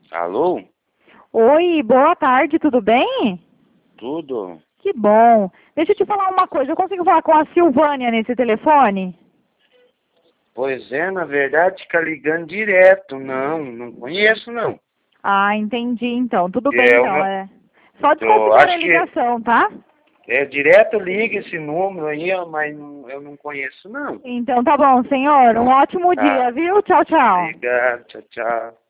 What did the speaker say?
Alô? Oi, boa tarde, tudo bem? Tudo? Que bom. Deixa eu te falar uma coisa, eu consigo falar com a Silvânia nesse telefone? Pois é, na verdade, fica ligando direto. Não conheço, não. Ah, entendi então. Tudo bem É então, uma. Só Eu desconsiderar a acho que ligação, tá? direto liga esse número aí, ó, mas eu não conheço, não. Então tá bom, senhor. Um ótimo Tá. dia, viu? Tchau, tchau. Obrigado, tchau, tchau.